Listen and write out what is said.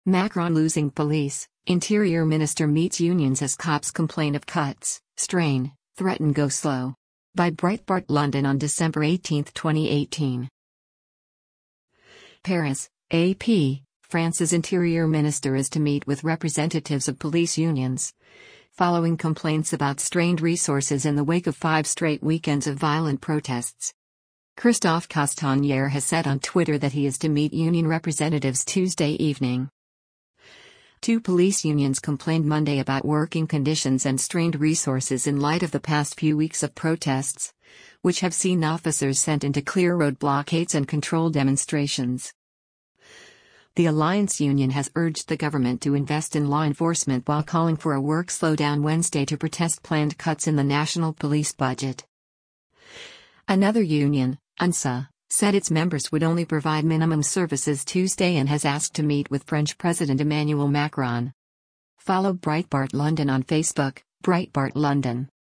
Macron losing police, Interior Minister meets unions as cops complain of cuts, strain, threaten go slow. By Breitbart London on December 18, 2018. Paris, AP, France's Interior Minister is to meet with representatives of police unions, following complaints about strained resources in the wake of 5 straight weekends of violent protests. Christophe Castaner has said on Twitter that he is to meet union representatives Tuesday evening. 2 police unions complained Monday about working conditions and strained resources in light of the past few weeks of protests, which have seen officers sent in to clear road blockades and control demonstrations. The Alliance Union has urged the government to invest in law enforcement while calling for a work slowdown Wednesday to protest planned cuts in the national police budget. Another union, UNSA, said its members would only provide minimum services Tuesday and has asked to meet with French President Emmanuel Macron. Follow Breitbart London on Facebook, Breitbart London.